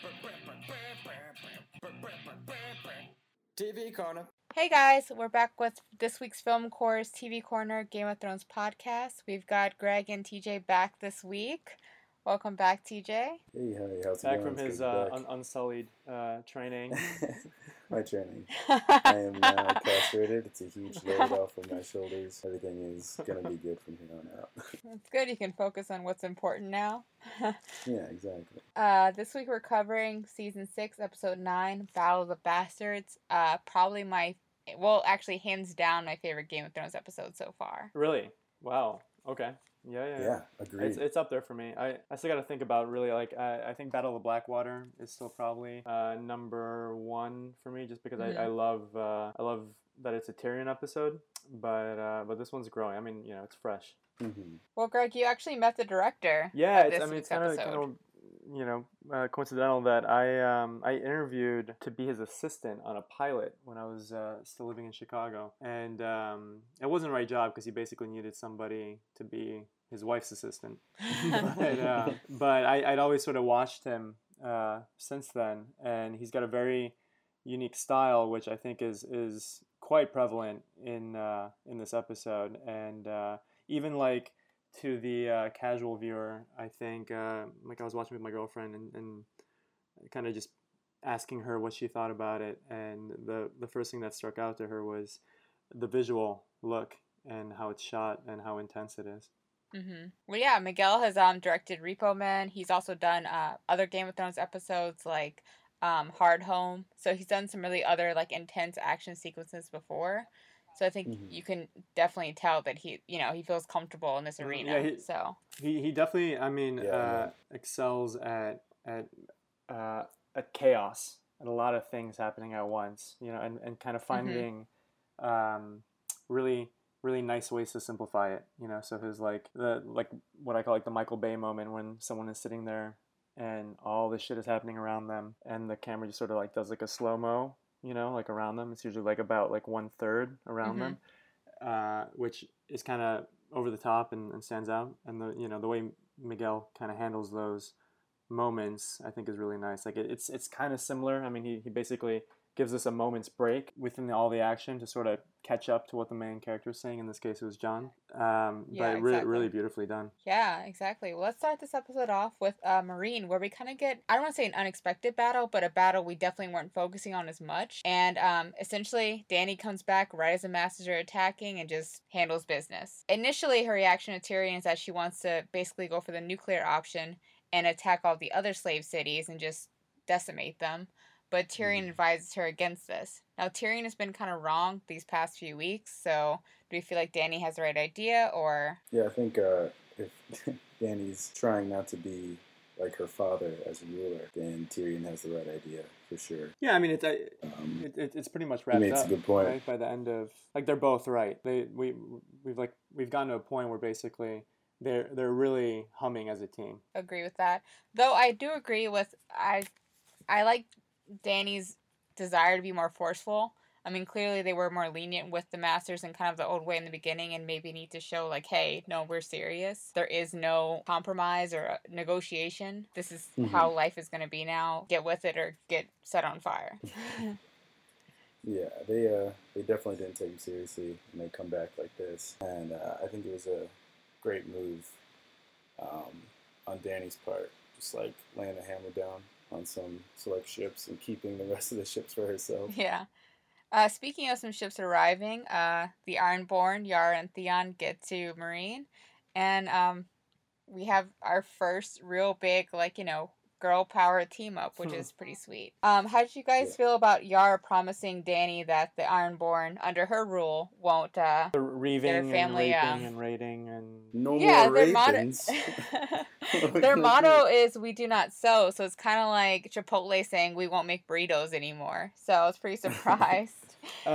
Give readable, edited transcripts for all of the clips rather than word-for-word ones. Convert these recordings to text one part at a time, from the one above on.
TV Corner. Hey guys, we're back with this week's Film Course TV Corner Game of Thrones podcast. We've got Greg and TJ back this week. Welcome back, TJ. Hey, how's it back going? from his unsullied training. My training. I am now castrated. It's a huge load off of my shoulders. Everything is going to be good from here on out. It's good. You can focus on what's important now. Yeah, exactly. This week we're covering Season 6, Episode 9, Battle of the Bastards. Probably actually hands down my favorite Game of Thrones episode so far. Really? Wow. Okay. Yeah. Agreed. It's up there for me. I still got to think about really I think Battle of the Blackwater is still probably number one for me, just because I love that it's a Tyrion episode, but this one's growing. I mean, it's fresh. Mm-hmm. Well, Greg, you actually met the director. Yeah, it's kind of coincidental that I interviewed to be his assistant on a pilot when I was still living in Chicago, and it wasn't the right job because he basically needed somebody to be his wife's assistant. but I'd always sort of watched him since then, and he's got a very unique style, which I think is quite prevalent in this episode, and even like to the casual viewer, I think like I was watching with my girlfriend and kind of just asking her what she thought about it, and the first thing that struck out to her was the visual look and how it's shot and how intense it is. Mm-hmm. Well, yeah, Miguel has directed Repo Man. He's also done other Game of Thrones episodes like Hard Home. So he's done some really other like intense action sequences before. So I think you can definitely tell that he feels comfortable in this arena. Yeah, he definitely, excels at chaos, and a lot of things happening at once. And kind of finding really really nice ways to simplify it. So his like what I call like the Michael Bay moment when someone is sitting there and all this shit is happening around them, and the camera just sort of like does like a slow-mo. Like around them. It's usually like about like 1/3 around them, which is kind of over the top and stands out. And the way Miguel kind of handles those moments, I think, is really nice. Like it's kind of similar. I mean, he basically gives us a moment's break within all the action to sort of catch up to what the main character is saying. In this case, it was Jon. But exactly. really beautifully done. Yeah, exactly. Well, let's start this episode off with Meereen, where we kind of get, I don't want to say an unexpected battle, but a battle we definitely weren't focusing on as much. And essentially, Dany comes back right as the Masters are attacking and just handles business. Initially, her reaction to Tyrion is that she wants to basically go for the nuclear option and attack all the other slave cities and just decimate them. But Tyrion advises her against this. Now, Tyrion has been kind of wrong these past few weeks, so do you feel like Dany has the right idea, or...? Yeah, I think if Dany's trying not to be like her father as a ruler, then Tyrion has the right idea, for sure. Yeah, I mean, it's pretty much wrapped up. He makes a good point. Right? By the end of... Like, they're both right. We've gotten to a point where basically they're really humming as a team. Agree with that. Though I do agree with... I like Dany's desire to be more forceful. I mean, clearly they were more lenient with the Masters in kind of the old way in the beginning, and maybe need to show like, hey, no, we're serious. There is no compromise or negotiation. This is how life is going to be now. Get with it or get set on fire. Yeah, they definitely didn't take him seriously, and they come back like this. And I think it was a great move on Dany's part, just like laying the hammer down on some select ships and keeping the rest of the ships for herself. Yeah. Speaking of some ships arriving, the Ironborn, Yara and Theon, get to Meereen, and we have our first real big, girl power team up, which is pretty sweet. How did you guys feel about Yara promising Dany that the Ironborn, under her rule, won't the reaving their family and raiding and no more ravens. Their motto is "We do not sow," so it's kind of like Chipotle saying we won't make burritos anymore. So I was pretty surprised.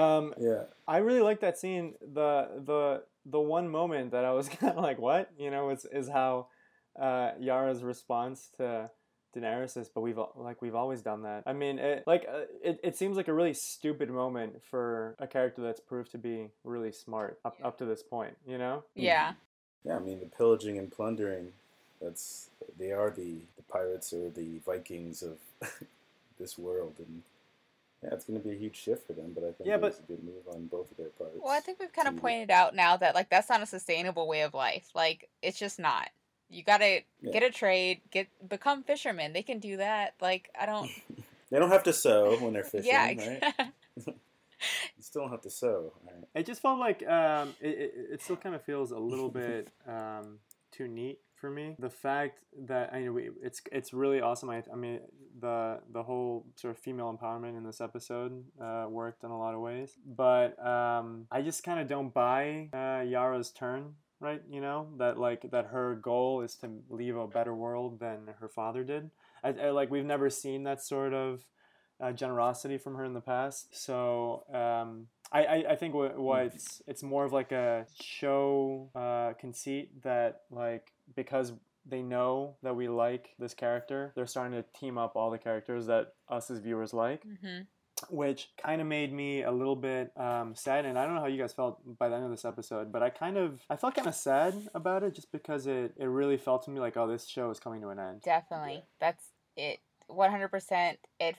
I really like that scene. The one moment that I was kind of like, what? Is how Yara's response to Daenerys is, but we've always done that. I mean, it seems like a really stupid moment for a character that's proved to be really smart up to this point, Yeah. Yeah, I mean, the pillaging and plundering, they are the pirates are the Vikings of this world, and yeah, it's going to be a huge shift for them. But I think Yeah, it was but a good move on both of their parts. Well, I think we've kind of to pointed out now that like that's not a sustainable way of life. Like it's just not. You gotta yeah. get a trade, become fishermen. They can do that. Like I don't. They don't have to sew when they're fishing, Yeah. right? You still don't have to sew. Right? it just felt like it still kind of feels a little bit too neat for me. The fact that it's really awesome. I mean the whole sort of female empowerment in this episode worked in a lot of ways, but I just kind of don't buy Yara's turn. Right, that her goal is to leave a better world than her father did. Like we've never seen that sort of generosity from her in the past. So I think it's more of like a show conceit that like because they know that we like this character, they're starting to team up all the characters that us as viewers like. Mm-hmm. Which kind of made me a little bit sad, and I don't know how you guys felt by the end of this episode, but I felt kind of sad about it, just because it really felt to me like, oh, this show is coming to an end. Definitely, that's it. 100%. It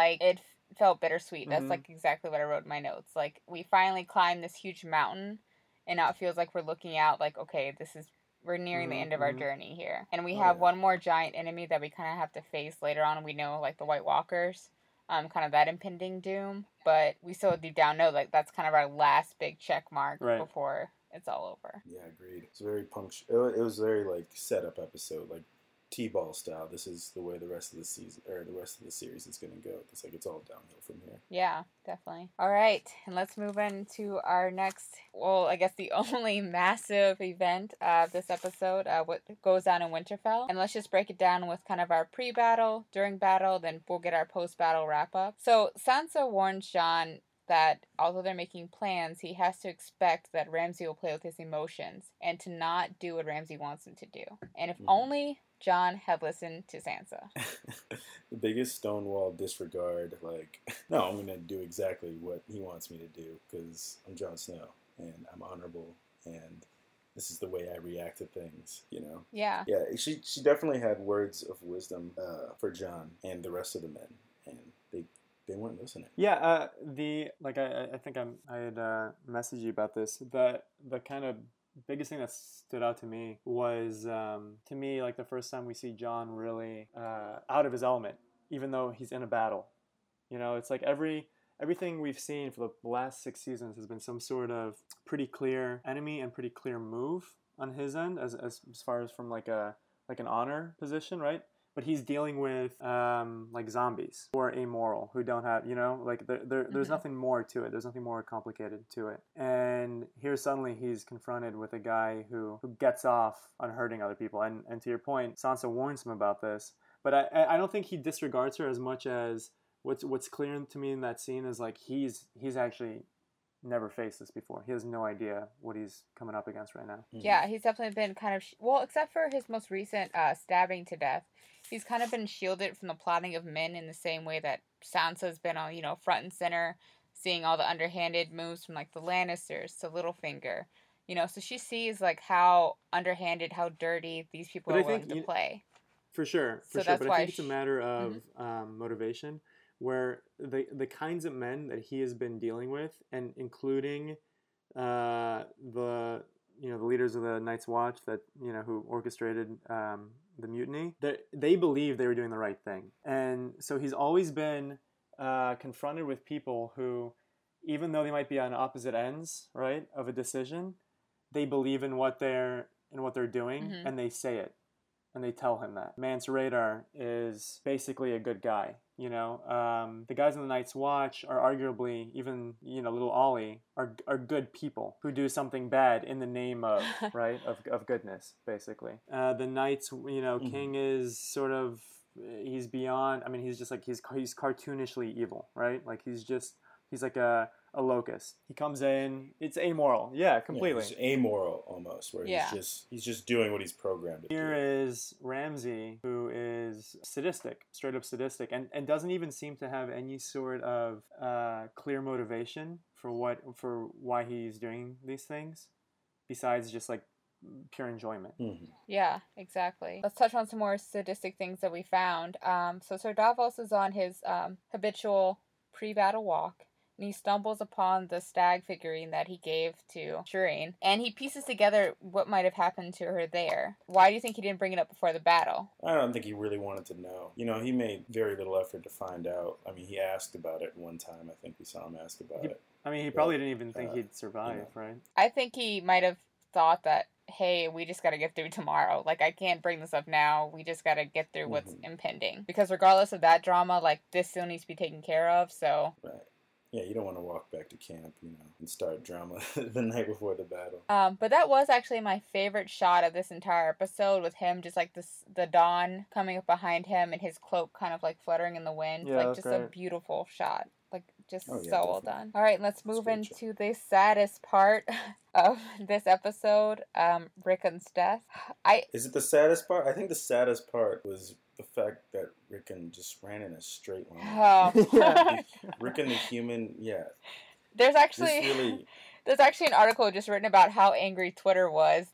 felt bittersweet. That's like exactly what I wrote in my notes. Like we finally climbed this huge mountain, and now it feels like we're looking out. Like okay, we're nearing the end of our journey here, and we have one more giant enemy that we kind of have to face later on. We know like the White Walkers. Kind of that impending doom, but we still deep down know like that's kind of our last big check mark before it's all over. Yeah, agreed. It's very punctual. It was very like setup episode, like T-ball style. This is the way the rest of the season or the rest of the series is going to go. It's like it's all downhill from here. Yeah, definitely. All right, and let's move into our next. Well, I guess the only massive event of this episode, what goes on in Winterfell, and let's just break it down with kind of our pre-battle, during battle, then we'll get our post-battle wrap-up. So Sansa warns Jon that although they're making plans, he has to expect that Ramsay will play with his emotions and to not do what Ramsay wants him to do. And if only Jon had listened to Sansa. The biggest Stonewall disregard, like, no, I'm going to do exactly what he wants me to do because I'm Jon Snow and I'm honorable and this is the way I react to things, you know? Yeah. Yeah, she definitely had words of wisdom for Jon and the rest of the men, and they weren't listening. Yeah, I think I had messaged you about this. The kind of biggest thing that stood out to me was to me like the first time we see Jon really out of his element, even though he's in a battle. You know, it's like everything we've seen for the last 6 seasons has been some sort of pretty clear enemy and pretty clear move on his end, as far as from like an honor position, right? But he's dealing with like zombies who are amoral, who don't have, you know, like there's nothing more to it. There's nothing more complicated to it. And here suddenly he's confronted with a guy who gets off on hurting other people. And to your point, Sansa warns him about this. But I don't think he disregards her as much as what's clear to me in that scene is like he's actually never faced this before. He has no idea what he's coming up against right now. Yeah, he's definitely been kind of well, except for his most recent stabbing to death. He's kind of been shielded from the plotting of men in the same way that Sansa's been on, front and center, seeing all the underhanded moves from like the Lannisters to Littlefinger. So she sees like how underhanded, how dirty these people are willing to play. For sure. But I think it's a matter of motivation, where the kinds of men that he has been dealing with, and including the leaders of the Night's Watch that who orchestrated the mutiny, they believe they were doing the right thing, and so he's always been confronted with people who, even though they might be on opposite ends, right, of a decision, they believe in what they're doing, and they say it. And they tell him that. Mance Rayder is basically a good guy, The guys in the Night's Watch are arguably, even, little Ollie, are good people who do something bad in the name of, right, of goodness, basically. The Knights, King is sort of, he's beyond, I mean, he's just like, he's cartoonishly evil, right? Like, he's like a locust. He comes in, it's amoral. Yeah, completely. Yeah, he's amoral almost, where he's just doing what he's programmed to do. Here is Ramsay, who is sadistic, straight up sadistic, and doesn't even seem to have any sort of clear motivation for why he's doing these things, besides just like pure enjoyment. Mm-hmm. Yeah, exactly. Let's touch on some more sadistic things that we found. So Sir Davos is on his habitual pre-battle walk, and he stumbles upon the stag figurine that he gave to Shireen, and he pieces together what might have happened to her there. Why do you think he didn't bring it up before the battle? I don't think he really wanted to know. You know, he made very little effort to find out. I mean, he asked about it one time. I think we saw him ask about it. I mean, he probably didn't even think he'd survive, right? I think he might have thought that, hey, we just got to get through tomorrow. Like, I can't bring this up now. We just got to get through what's impending. Because regardless of that drama, like, this still needs to be taken care of, so... Right. Yeah, you don't want to walk back to camp, you know, and start drama the night before the battle. But that was actually my favorite shot of this entire episode, with him just like the dawn coming up behind him and his cloak kind of like fluttering in the wind. Yeah, like that's just great. a beautiful shot. Like just Oh, yeah, so well definitely. done. All right, let's move great into the saddest part of this episode, Rickon's death. Is it the saddest part? I think the saddest part was the fact that Rickon just ran in a straight line. Oh. Yeah. Rickon the human, yeah. There's actually This really... there's actually an article just written about how angry Twitter was.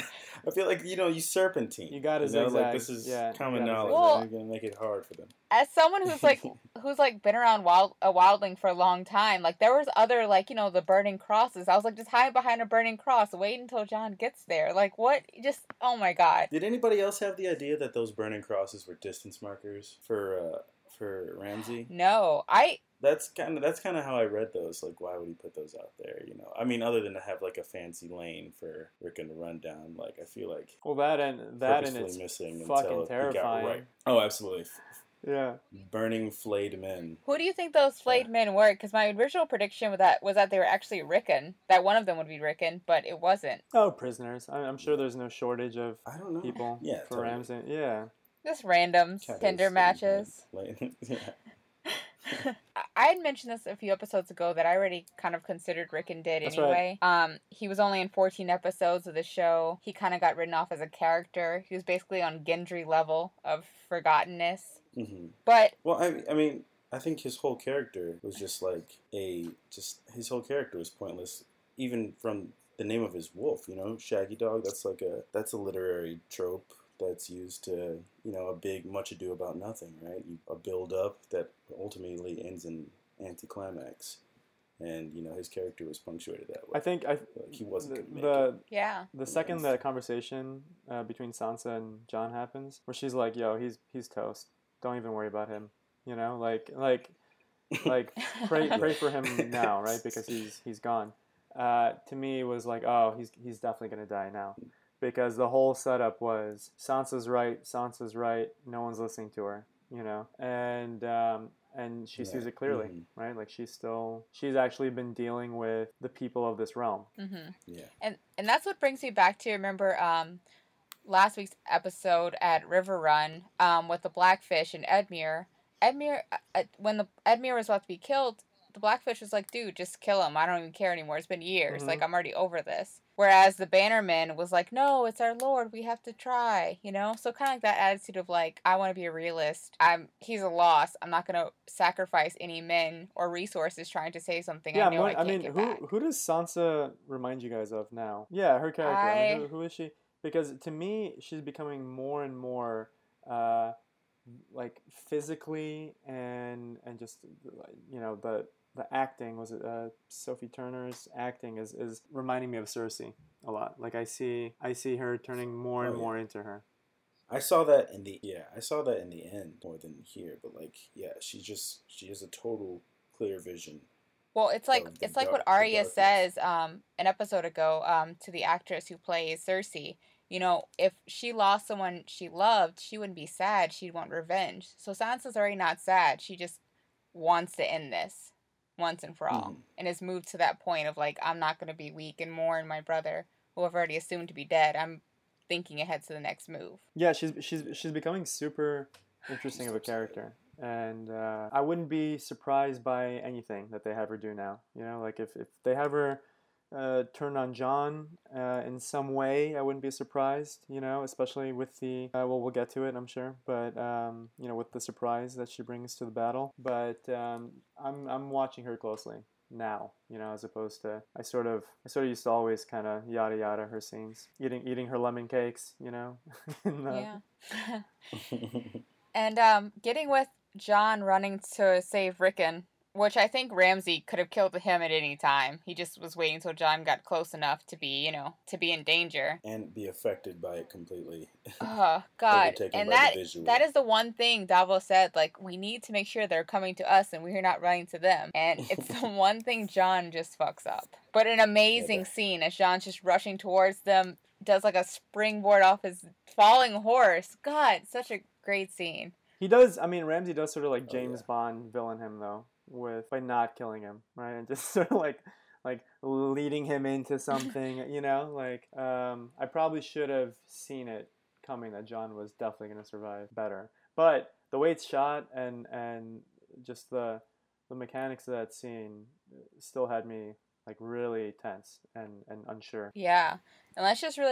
I feel like, you know, you serpentine. You gotta know, zigzag. like this is Yeah, common you gotta knowledge. zigzag. And you're gonna make it hard for them. As someone who's like been around a wildling for a long time, like there was other, like, you know, the burning crosses. I was like, just hide behind a burning cross, wait until Jon gets there. Like, what? Just, oh my god. Did anybody else have the idea that those burning crosses were distance markers for Ramsay? No, That's kind of how I read those. Like, why would he put those out there? You know, I mean, other than to have like a fancy lane for Rickon to run down. Like, I feel like Well, that and purposefully it's missing fucking until terrifying. he got right. Oh, absolutely. Yeah. Burning flayed men. who do you think those flayed men were? Because my original prediction was that they were actually Rickon. That one of them would be Rickon, but it wasn't. Oh, prisoners. I'm sure there's no shortage of I don't know. people Yeah, for totally. Ramsay. Yeah. Just random Tinder matches. Like, yeah. I had mentioned this a few episodes ago that I already kind of considered Rickon dead That's anyway. He was only in 14 episodes of the show. He kind of got written off as a character. He was basically on Gendry level of forgottenness. Mm-hmm. But Well, I mean, I think his whole character was just like his whole character was pointless, even from the name of his wolf. You know, Shaggy Dog. That's a literary trope that's used to, you know, a big much ado about nothing, right? A build up that ultimately ends in anticlimax, and you know his character was punctuated that way. I think Like, he wasn't gonna make it. yeah, the second that conversation between Sansa and Jon happens, where she's like, "Yo, he's toast. Don't even worry about him." You know, like pray for him now, right? Because he's gone. To me, it was like, oh, he's definitely gonna die now, because the whole setup was Sansa's right, no one's listening to her, you know, and she sees it clearly, right? Like she's actually been dealing with the people of this realm. Yeah. and that's what brings me back to, remember last week's episode at River Run with the Blackfish and Edmure. When the Edmure was about to be killed, the Blackfish was like, dude, just kill him. I don't even care anymore. It's been years. Like, I'm already over this. Whereas the Bannerman was like, no, it's our lord. We have to try, you know? So kind of like that attitude of like, I want to be a realist. He's a loss. I'm not going to sacrifice any men or resources trying to say something. Yeah, I know I can't get back. who does Sansa remind you guys of now? Yeah, her character. I mean, who is she? Because to me, she's becoming more and more like physically and just, you know, the acting, was it Sophie Turner's acting is reminding me of Cersei a lot. Like I see her turning more and more into her. I saw that in the end more than here, but like, yeah, she has a total clear vision. Well, it's like what Arya says an episode ago to the actress who plays Cersei. You know, if she lost someone she loved, she wouldn't be sad. She'd want revenge. So Sansa's already not sad. She just wants to end this once and for all, and has moved to that point of like, I'm not going to be weak and mourn my brother, who I've already assumed to be dead. I'm thinking ahead to the next move. Yeah, she's becoming super interesting of a character, and I wouldn't be surprised by anything that they have her do now. You know, like if they have her turn on Jon in some way, I wouldn't be surprised, you know, especially with the we'll get to it, I'm sure, but you know, with the surprise that she brings to the battle. But I'm watching her closely, now, you know, as opposed to I sort of used to always kind of yada yada her scenes, eating her lemon cakes, you know. Yeah. And getting with John running to save Rickon, which I think Ramsay could have killed him at any time. He just was waiting until John got close enough to be, you know, to be in danger. And be affected by it completely. Oh, God. Overtaken And by the visual. that is the one thing Davos said, like, we need to make sure they're coming to us and we're not running to them. And it's the one thing John just fucks up. But an amazing scene as John's just rushing towards them, does like a springboard off his falling horse. God, such a great scene. He does, I mean, Ramsay does sort of like James Bond villain him, though, by not killing him, right? And just sort of like leading him into something, you know? Like, I probably should have seen it coming that John was definitely going to survive better. But the way it's shot and just the mechanics of that scene still had me, like, really tense and unsure. Yeah. And let's just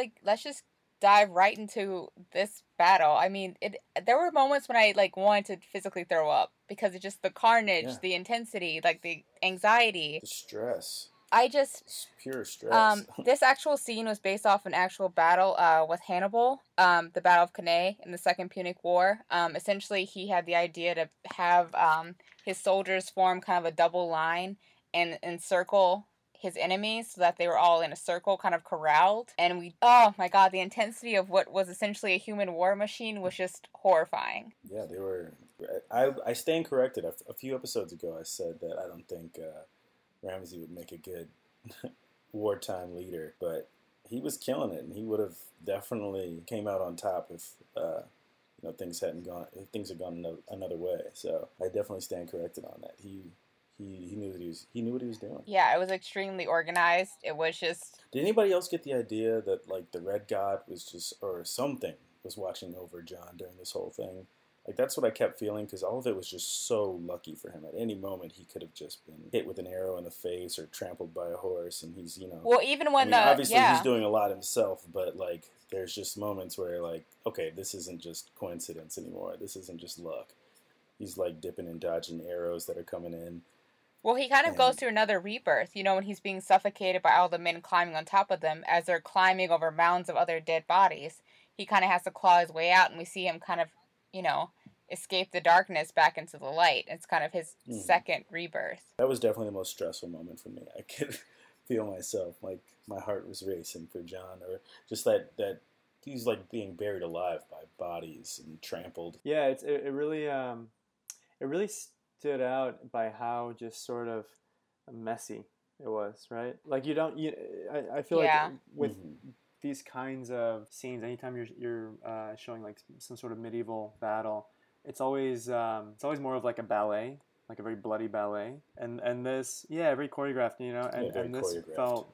dive right into this battle. I mean, there were moments when I like wanted to physically throw up because it's just the carnage, the intensity, like the anxiety, the stress. It's pure stress. This actual scene was based off an actual battle with Hannibal, the Battle of Cannae in the Second Punic War. Essentially, he had the idea to have his soldiers form kind of a double line and encircle his enemies so that they were all in a circle, kind of corralled. And oh my God, the intensity of what was essentially a human war machine was just horrifying. Yeah, they were. I stand corrected. A few episodes ago, I said that I don't think Ramsay would make a good wartime leader, but he was killing it, and he would have definitely came out on top if things had gone another way. So I definitely stand corrected on that. He knew what he was doing. Yeah, it was extremely organized. It was just. Did anybody else get the idea that like the Red God was just or something was watching over John during this whole thing? Like that's what I kept feeling because all of it was just so lucky for him. At any moment, he could have just been hit with an arrow in the face or trampled by a horse, and he's Well, even when obviously he's doing a lot himself, but like there's just moments where like okay, this isn't just coincidence anymore. This isn't just luck. He's like dipping and dodging arrows that are coming in. Well, he kind of goes through another rebirth, you know, when he's being suffocated by all the men climbing on top of them as they're climbing over mounds of other dead bodies. He kind of has to claw his way out, and we see him kind of, you know, escape the darkness back into the light. It's kind of his second rebirth. That was definitely the most stressful moment for me. I could feel myself, like my heart was racing for John, or just that he's like being buried alive by bodies and trampled. Yeah, it really stood out by how just sort of messy it was, right? Like I feel like with these kinds of scenes, anytime you're showing like some sort of medieval battle, it's always more of like a ballet, like a very bloody ballet, and this very choreographed, you know, and this felt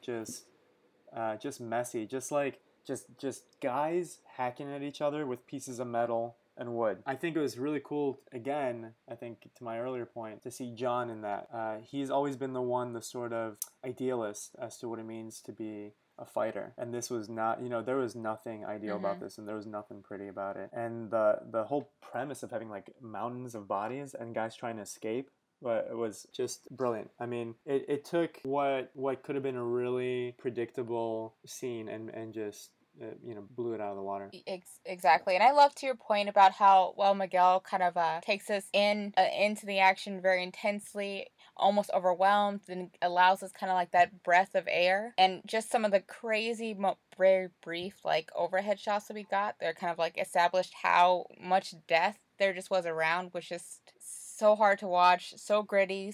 just messy, just guys hacking at each other with pieces of metal and wood. I think it was really cool, again, I think to my earlier point, to see John in that. He's always been the sort of idealist as to what it means to be a fighter. And this was not, you know, there was nothing ideal about this, and there was nothing pretty about it. And the whole premise of having like mountains of bodies and guys trying to escape, but it was just brilliant. I mean, it took what could have been a really predictable scene and just blew it out of the water. Exactly. And I love to your point about how, Miguel kind of takes us into the action very intensely, almost overwhelmed, and allows us kind of like that breath of air. And just some of the crazy, very brief, like, overhead shots that we got, they're kind of like established how much death there just was around, which is so hard to watch, so gritty,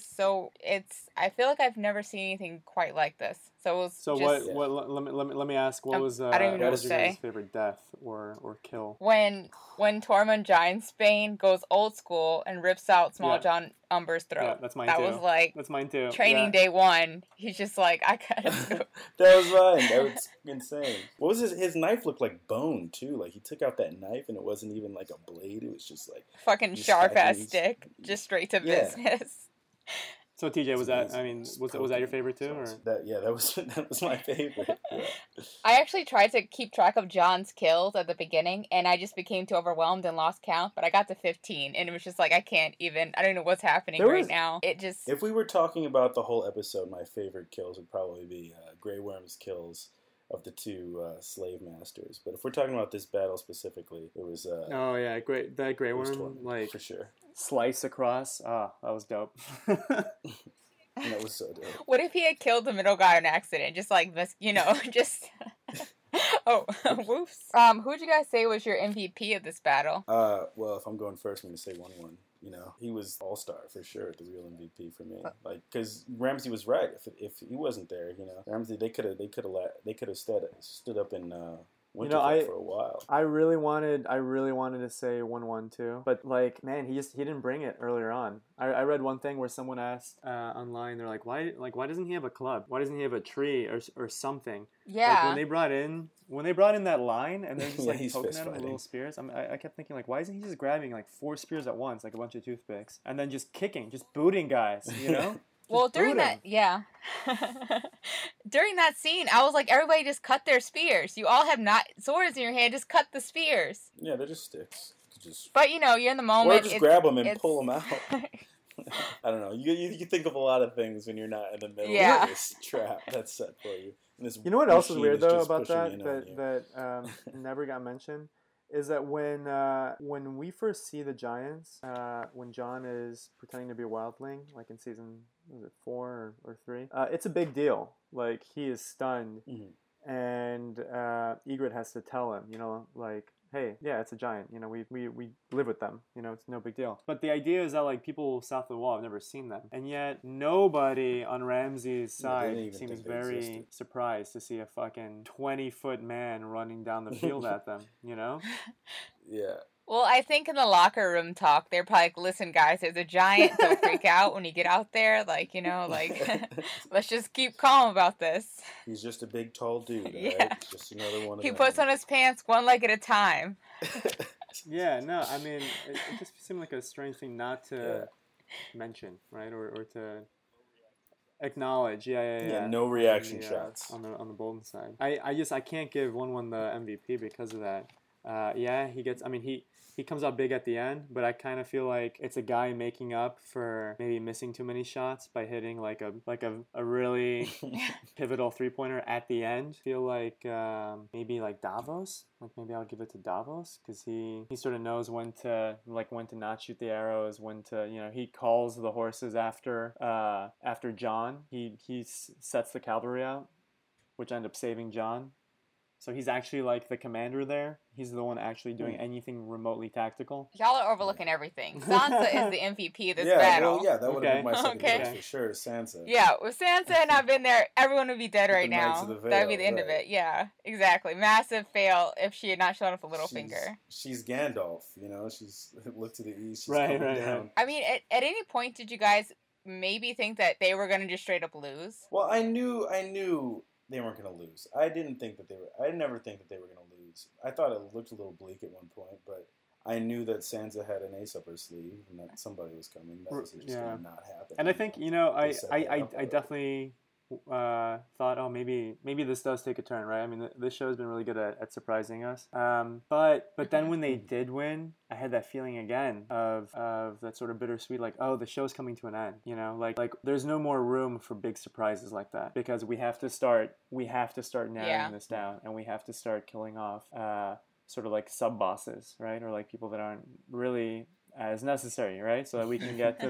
I feel like I've never seen anything quite like this. So it was let me ask, what was I don't even know what to say. Your favorite death or kill? When Tormund Giantsbane goes old school and rips out Small John Umber's throat. Yeah, that's mine too. That was like that's mine too. Training day one. He's just like, I gotta do it. That was mine. That was insane. What was his knife looked like bone too. Like he took out that knife and it wasn't even like a blade. It was just like fucking sharp ass stick. Just straight to business. So TJ, was It's that? amazing. I mean, It's was that your poking. favorite too, or? It's awesome. That was that was my favorite. Yeah. I actually tried to keep track of John's kills at the beginning, and I just became too overwhelmed and lost count. But I got to 15, and it was just like, I don't know what's happening right now. It just... If we were talking about the whole episode, my favorite kills would probably be Grey Worm's kills of the two slave masters. But if we're talking about this battle specifically, it was... oh, yeah, great. That Grey Worm, Tormund, like, for sure. Slice across. Oh, that was dope. That was so dope. What if he had killed the middle guy in an accident? Just like this, just... Oh, whoops. Who would you guys say was your MVP of this battle? Well, if I'm going first, I'm going to say 1-1. He was all-star for sure, the real MVP for me. Like, because Ramsay was right. If he wasn't there, Ramsay, they could have stood up in Winterfell for a while. I really wanted to say 1-1 too, but like, man, he didn't bring it earlier on. I read one thing where someone asked online, they're like, why doesn't he have a club? Why doesn't he have a tree or something? Yeah. Like when they brought in that line and they're just like poking at him with little spears. I kept thinking, like, why isn't he just grabbing like 4 spears at once, like a bunch of toothpicks, and then just kicking, just booting guys, Well, during that scene, I was like, everybody just cut their spears. You all have not swords in your hand, just cut the spears. Yeah, they're just sticks. But you're in the moment. Or just grab them and pull them out. I don't know. You think of a lot of things when you're not in the middle of this trap that's set for you. You know what else is weird though about that never got mentioned? Is that when we first see the giants, when Jon is pretending to be a wildling, like in season 4 or 3, it's a big deal. Like, he is stunned, and Ygritte has to tell him, like, hey, yeah, it's a giant. We live with them. It's no big deal. But the idea is that, like, people south of the wall have never seen them, and yet nobody on Ramsay's side seems very surprised to see a fucking 20-foot man running down the field at them. Yeah. Well, I think in the locker room talk, they're probably like, listen, guys, there's a giant. Don't freak out when you get out there. Like, let's just keep calm about this. He's just a big, tall dude, yeah. Right? Just another one of He them. puts on his pants one leg at a time. Yeah, no, I mean, it just seemed like a strange thing not to mention, right? Or to acknowledge. Yeah. No reaction shots. On the Bolton side. I can't give 1-1 the MVP because of that. He comes out big at the end, but I kind of feel like it's a guy making up for maybe missing too many shots by hitting like a really pivotal 3-pointer at the end. I feel like maybe like Davos. Like, maybe I'll give it to Davos because he sort of knows when to not shoot the arrows, when to he calls the horses after Jon. He sets the cavalry out, which end up saving Jon. So he's actually like the commander there. He's the one actually doing anything remotely tactical. Y'all are overlooking everything. Sansa is the MVP of this battle. Well, that would have been my second choice for sure, Sansa. Yeah, with Sansa and I've been there, everyone would be dead right now. That would be the end of it. Yeah, exactly. Massive fail if she had not shown up a Littlefinger. She's Gandalf, She's looked to the east. She's right. down. I mean, at any point, did you guys maybe think that they were going to just straight up lose? Well, I knew they weren't going to lose. I never think that they were going to lose. I thought it looked a little bleak at one point, but I knew that Sansa had an ace up her sleeve and that somebody was coming. That was just going to not happen. And I think, I definitely thought, oh, maybe this does take a turn, right? I mean, this show has been really good at surprising us. But then when they did win, I had that feeling again of that sort of bittersweet, like, oh, the show's coming to an end, like there's no more room for big surprises like that because we have to start narrowing this down, and we have to start killing off sort of like sub bosses, right? Or like people that aren't really as necessary, right? So that we can get to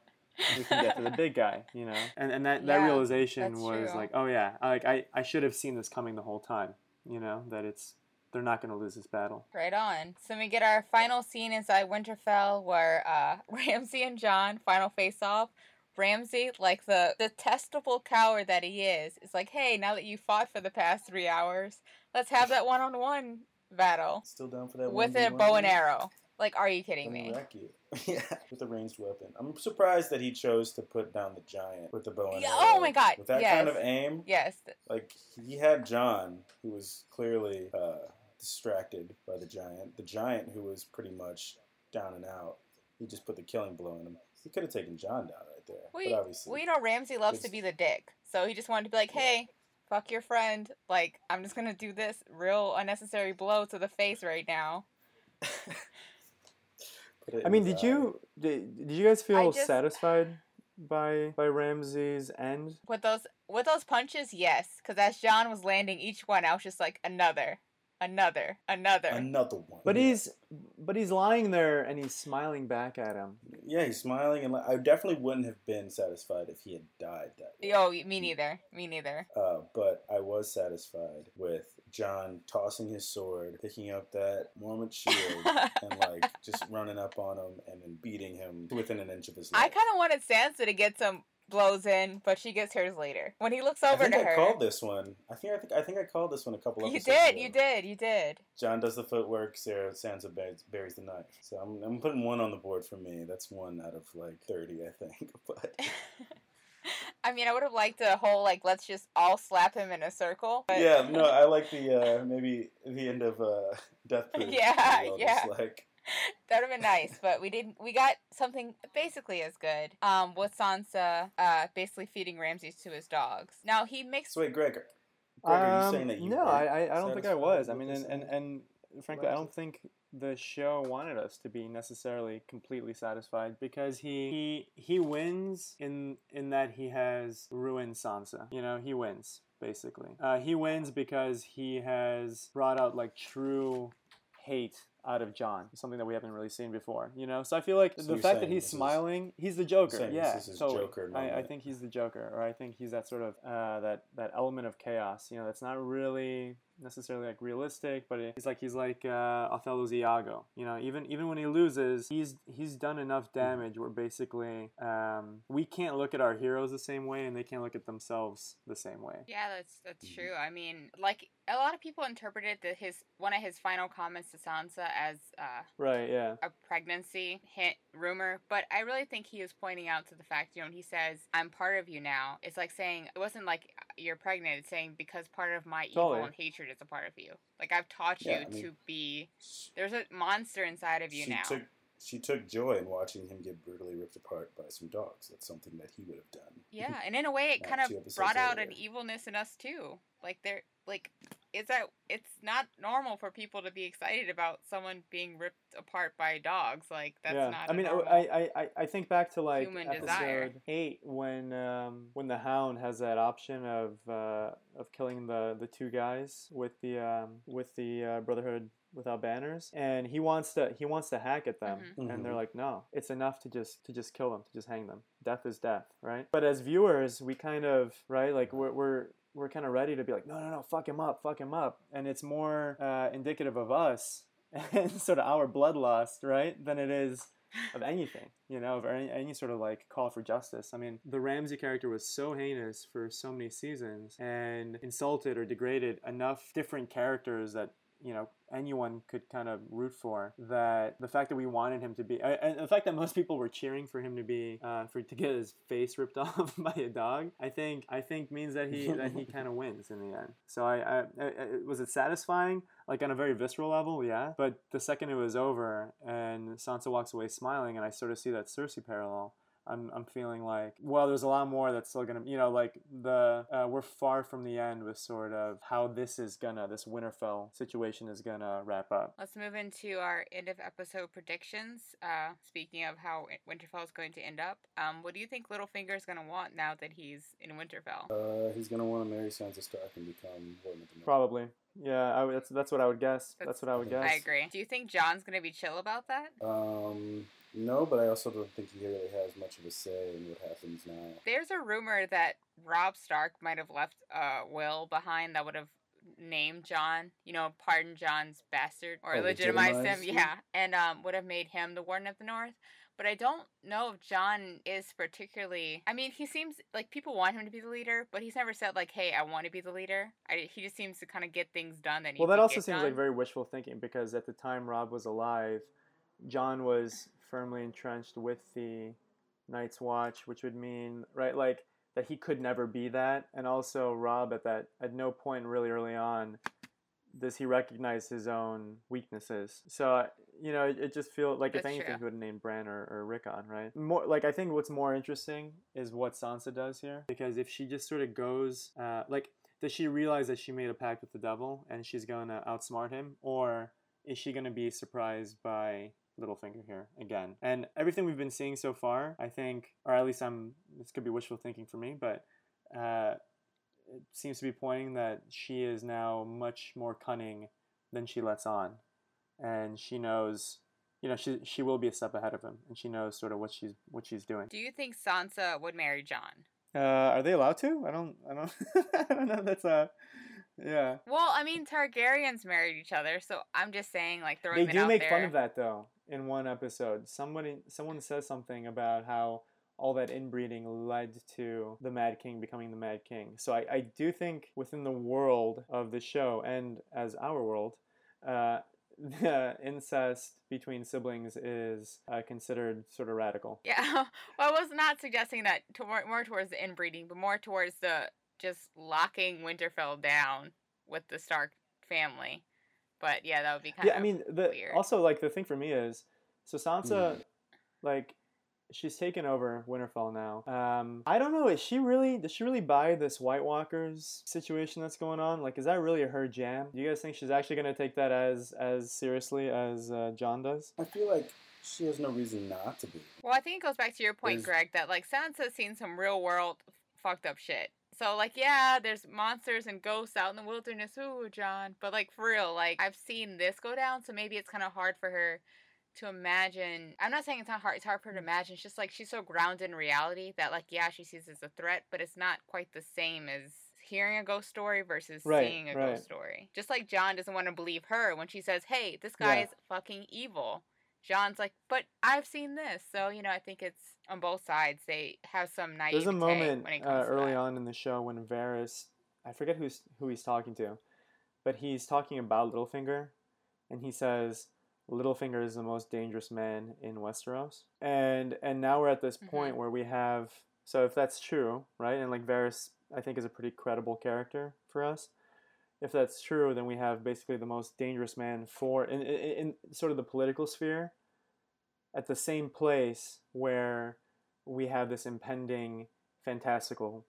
the big guy, and that realization was true. Like, oh yeah, like I should have seen this coming the whole time, that they're not going to lose this battle. Right on. So we get our final scene inside Winterfell where Ramsay and Jon final face off. Ramsay, like the detestable coward that he is like, hey, now that you fought for the past 3 hours, let's have that one-on-one battle. Still down for that with a bow and arrow. Like, are you kidding me? Yeah, with a ranged weapon. I'm surprised that he chose to put down the giant with the bow and arrow. Oh my god, with that kind of aim. Yes. Like, he had Jon, who was clearly distracted by the giant. The giant, who was pretty much down and out. he just put the killing blow in him. He could have taken John down right there. But obviously, we know Ramsay loves to be the dick, so he just wanted to be like, hey, fuck your friend. Like, I'm just gonna do this real unnecessary blow to the face right now. I mean, did you guys feel satisfied by Ramsay's end? With those punches, yes. Because as John was landing each one, I was just like, another one. But he's lying there and he's smiling back at him. Yeah, he's smiling, and I definitely wouldn't have been satisfied if he had died that way. Oh, me neither. But I was satisfied with John tossing his sword, picking up that Mormont shield, and like just running up on him and then beating him within an inch of his life. I kind of wanted Sansa to get some blows in, but she gets hers later. When he looks over to her, I called this one. I think I called this one a couple episodes ago. You did. John does the footwork. Sansa buries the knife. So I'm putting one on the board for me. That's 1 out of like 30, I think. But I mean, I would have liked a whole like let's just all slap him in a circle. But... Yeah, no, I like the maybe the end of Death Proof. Yeah. That would have been nice, but we didn't. We got something basically as good. With Sansa basically feeding Ramsay to his dogs. Now he makes. So wait, Greg, are you saying that you? No, I don't think I was. I mean, and frankly, I don't think the show wanted us to be necessarily completely satisfied, because he wins in that he has ruined Sansa. You know, he wins basically. He wins because he has brought out like true hate out of John, something that we haven't really seen before, you know. So I feel like the fact that he's smiling, he's the Joker. Yeah, this is totally. Joker. I think he's the Joker, or I think he's that sort of that element of chaos, you know, that's not really necessarily like realistic, but he's like Othello's Iago, you know. Even when he loses, he's done enough damage where basically we can't look at our heroes the same way, and they can't look at themselves the same way. Yeah, that's true. I mean, like a lot of people interpreted one of his final comments to Sansa as a pregnancy hint rumor, but I really think he was pointing out to the fact, you know, when he says I'm part of you now, it's like saying it wasn't like you're pregnant, it's saying because part of my evil and hatred is a part of you. Like I've taught you to be. There's a monster inside of you now. She took joy in watching him get brutally ripped apart by some dogs. That's something that he would have done. Yeah, and in a way, it kind of brought out an evilness in us too. It's not normal for people to be excited about someone being ripped apart by dogs. Like that's not. I mean, I think back to like episode 8 when the Hound has that option of killing the 2 guys with the Brotherhood Without Banners, and he wants to hack at them, and they're like, no, it's enough to just kill them, to just hang them. Death is death, right? But as viewers, we kind of like we're kind of ready to be like, no, fuck him up, and it's more indicative of us and sort of our bloodlust, right, than it is of anything, you know, of any sort of like call for justice. I mean, the Ramsay character was so heinous for so many seasons and insulted or degraded enough different characters that, you know, anyone could kind of root for, that the fact that we wanted him to be, and the fact that most people were cheering for him to be, to get his face ripped off by a dog, I think means that he kind of wins in the end. So was it satisfying? Like on a very visceral level, yeah. But the second it was over and Sansa walks away smiling, and I sort of see that Cersei parallel, I'm feeling like, well, there's a lot more that's still gonna, you know, like we're far from the end with sort of how this Winterfell situation is gonna wrap up. Let's move into our end of episode predictions. Speaking of how Winterfell is going to end up, what do you think Littlefinger is gonna want now that he's in Winterfell? He's gonna want to marry Sansa Stark and become Warden of the North. Probably. Yeah, that's what I would guess. That's what I would guess. I agree. Do you think Jon's gonna be chill about that? No, but I also don't think he really has much of a say in what happens now. There's a rumor that Robb Stark might have left a will behind that would have named Jon, you know, pardoned Jon's bastard, or legitimized him, yeah, and would have made him the Warden of the North. But I don't know if Jon is particularly... I mean, he seems like people want him to be the leader, but he's never said, like, hey, I want to be the leader. He just seems to kind of get things done that Well, that also seems like very wishful thinking, because at the time Robb was alive, Jon was firmly entrenched with the Night's Watch, which would mean, right, like, that he could never be that. And also Robb at no point really early on does he recognize his own weaknesses? So it just feels like if That's anything, true. he would have named Bran or Rickon, right? More like I think what's more interesting is what Sansa does here, because if she just sort of goes like, does she realize that she made a pact with the devil and she's gonna outsmart him, or is she gonna be surprised by Littlefinger here again? And everything we've been seeing so far, I think, or at least this could be wishful thinking for me, but it seems to be pointing that she is now much more cunning than she lets on, and she knows, she will be a step ahead of him, and she knows sort of what she's doing. Do you think Sansa would marry Jon? Are they allowed to? I don't I don't know. That's yeah. Well, I mean, Targaryens married each other, so I'm just saying, like, They throwing that do out make there. fun of that though in one episode. Someone says something about how all that inbreeding led to the Mad King becoming the Mad King. So I do think within the world of the show and as our world, the incest between siblings is considered sort of radical. Yeah, well, I was not suggesting that more towards the inbreeding, but more towards the just locking Winterfell down with the Stark family. But yeah, that would be kind Yeah, of I mean, weird. also like the thing for me is, so Sansa, like, she's taken over Winterfell now. I don't know. Does she really buy this White Walkers situation that's going on? Like, is that really her jam? Do you guys think she's actually going to take that as seriously as Jon does? I feel like she has no reason not to be. Well, I think it goes back to your point, There's- Greg, that like Sansa's seen some real world fucked up shit. So like, yeah, there's monsters and ghosts out in the wilderness. Ooh, Jon. But like for real, like I've seen this go down, so maybe it's kind of hard for her to imagine. I'm not saying it's not hard. It's hard for her to imagine. It's just like she's so grounded in reality that like, yeah, she sees it as a threat, but it's not quite the same as hearing a ghost story versus seeing a ghost story. Just like Jon doesn't want to believe her when she says, "Hey, this guy is fucking evil." Jon's like, "But I've seen this." So, I think it's on both sides. They have some naivete. There's a moment when it comes to early that. on in the show when Varys, I forget who he's talking to, but he's talking about Littlefinger, and he says Littlefinger is the most dangerous man in Westeros. And now we're at this point where we have, so if that's true, right? And like Varys, I think, is a pretty credible character for us. If that's true, then we have basically the most dangerous man in sort of the political sphere at the same place where we have this impending fantastical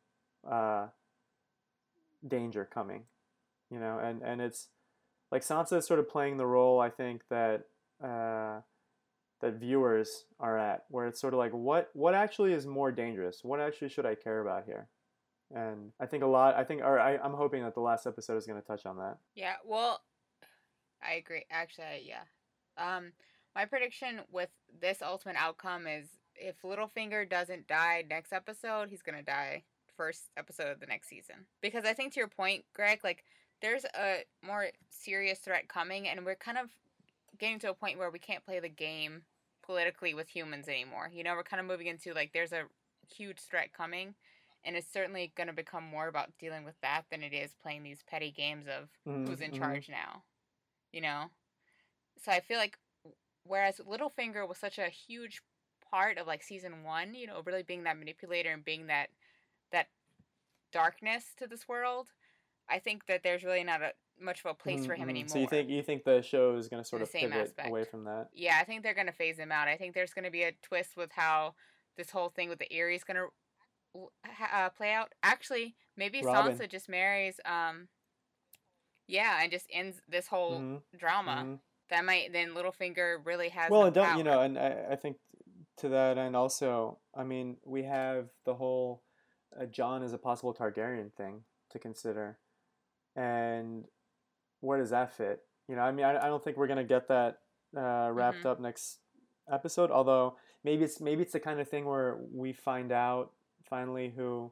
danger coming, and it's like Sansa is sort of playing the role, I think, that that viewers are at, where it's sort of like, what actually is more dangerous? What actually should I care about here? And I think I'm hoping that the last episode is going to touch on that. Yeah, well, I agree. Actually, yeah. My prediction with this ultimate outcome is if Littlefinger doesn't die next episode, he's gonna die first episode of the next season. Because I think to your point, Greg, like there's a more serious threat coming, and we're kind of getting to a point where we can't play the game politically with humans anymore. We're kind of moving into like there's a huge threat coming. And it's certainly going to become more about dealing with that than it is playing these petty games of who's in charge now. So I feel like, whereas Littlefinger was such a huge part of like season 1, really being that manipulator and being that darkness to this world, I think that there's really not much of a place for him anymore. So you think the show is going to sort of pivot away from that? Yeah, I think they're going to phase him out. I think there's going to be a twist with how this whole thing with the Eyrie is going to play out. Actually, maybe Robin. Sansa just marries and just ends this whole drama. That might then Littlefinger really has well, no and don't power. and I think to that end also, I mean, we have the whole Jon as a possible Targaryen thing to consider, and where does that fit? I mean, I don't think we're gonna get that wrapped up next episode, although maybe it's the kind of thing where we find out finally who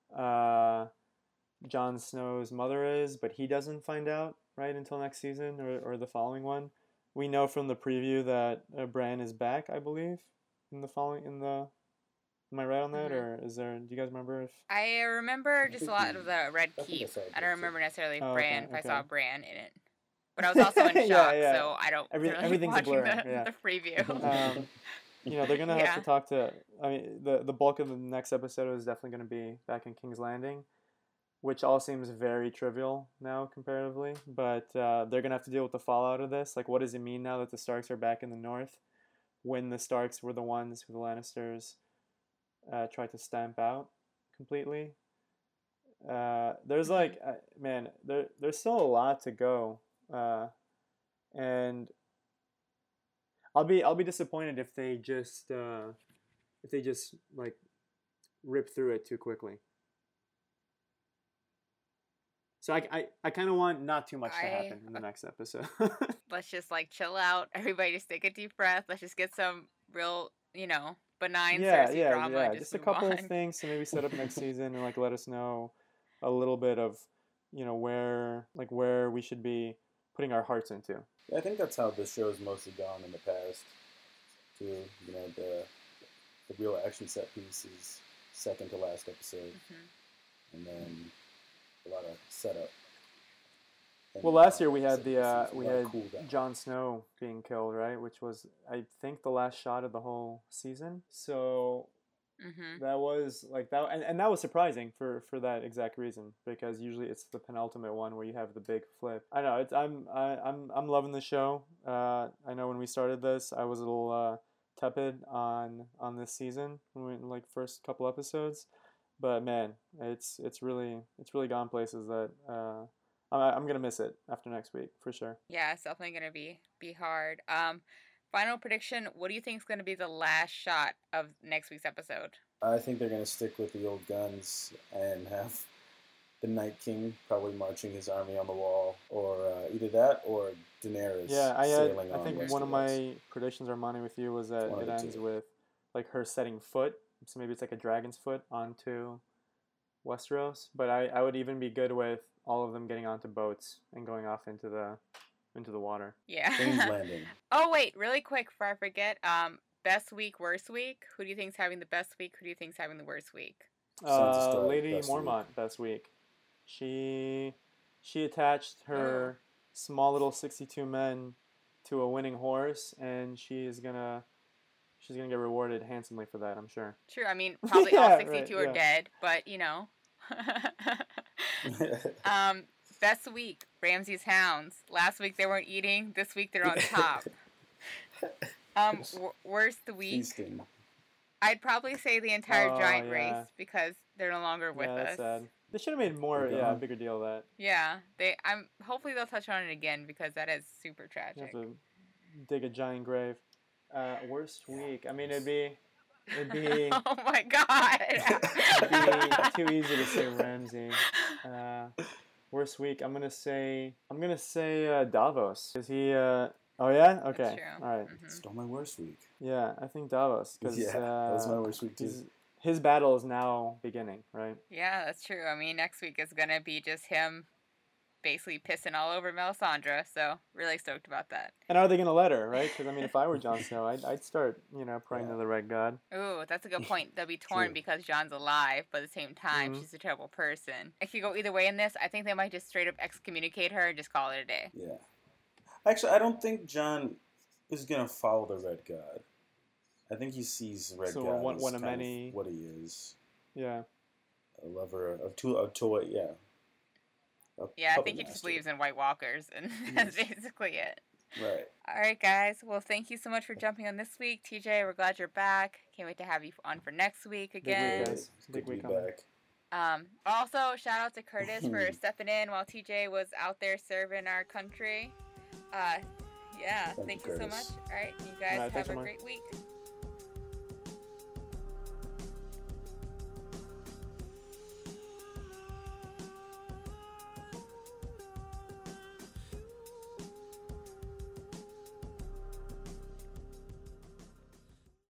Jon Snow's mother is, but he doesn't find out right until next season or the following one. We know from the preview that Bran is back, I believe, am I right on that, or is there? Do you guys remember if? I remember just a lot of the Red Keep. I don't remember necessarily Bran. Okay. If I saw Bran in it, but I was also in shock, so I don't. Everything's a blur. The preview. They're gonna have to talk to. I mean, the bulk of the next episode is definitely gonna be back in King's Landing, which all seems very trivial now comparatively. But they're gonna have to deal with the fallout of this. Like, what does it mean now that the Starks are back in the North, when the Starks were the ones who the Lannisters tried to stamp out completely? There's like, man, there's still a lot to go, and I'll be disappointed if they just like rip through it too quickly. So I kind of want not too much to happen in the next episode. Let's just like chill out. Everybody just take a deep breath. Let's just get some real, benign Cersei drama. Yeah. Just a couple of things to maybe set up next season and like let us know a little bit of, where we should be putting our hearts into. Yeah, I think that's how the show's mostly gone in the past. Too, the real action set piece is second to last episode, and then a lot of setup. Well, last year we had Jon Snow being killed, right? Which was, I think, the last shot of the whole season. So that was like that, and that was surprising for that exact reason, because usually it's the penultimate one where you have the big flip. I know I'm loving the show. I know when we started this, I was a little tepid on this season when we, like, first couple episodes. But man, it's really gone places that I'm gonna miss it after next week for sure. Yeah, it's definitely gonna be hard. Final prediction: what do you think is gonna be the last shot of next week's episode? I think they're gonna stick with the old guns and have the Night King probably marching his army on the wall, or either that or Daenerys. Yeah, I think Westeros. One of my predictions, Armani, with you was that it ends with like her setting foot. So maybe it's like a dragon's foot onto Westeros. But I would even be good with all of them getting onto boats and going off into the water. Yeah. King's Landing. Oh wait, really quick before I forget. Best week, worst week. Who do you think's having the best week? Who do you think's having the worst week? Lady Mormont, best week. She attached her small little 62 men to a winning horse, and she's gonna get rewarded handsomely for that, I'm sure. True. I mean, probably all 62 are dead, but best week, Ramsay's Hounds. Last week they weren't eating. This week they're on top. Worst week. Feasting. I'd probably say the entire giant race, because they're no longer with us. That's sad. They should have made more, a bigger deal of that. Yeah, hopefully they'll touch on it again, because that is super tragic. You have to dig a giant grave. Worst week. I mean, it'd be. Oh my god! It'd be too easy to say Ramsay. Worst week. I'm gonna say Davos. Is he? Oh yeah. Okay. All right. Still my worst week. Yeah, I think Davos, because that was my worst week too. His battle is now beginning, right? Yeah, that's true. I mean, next week is gonna be just him basically pissing all over Melisandre, so really stoked about that. And are they going to let her, right? Because, I mean, if I were Jon Snow, I'd start, praying to the Red God. Ooh, that's a good point. They'll be torn because Jon's alive, but at the same time, she's a terrible person. It could go either way in this. I think they might just straight up excommunicate her and just call it a day. Yeah. Actually, I don't think Jon is going to follow the Red God. I think he sees Red God as one of kind many... of what he is. Yeah. A lover of toy, yeah. Yeah, I think he just believes in White Walkers, and that's basically it. Right. All right, guys. Well, thank you so much for jumping on this week. TJ, we're glad you're back. Can't wait to have you on for next week again. Big week, guys. Big week back. Also, shout out to Curtis for stepping in while TJ was out there serving our country. Yeah, thank you so much. All right, you guys have a great week.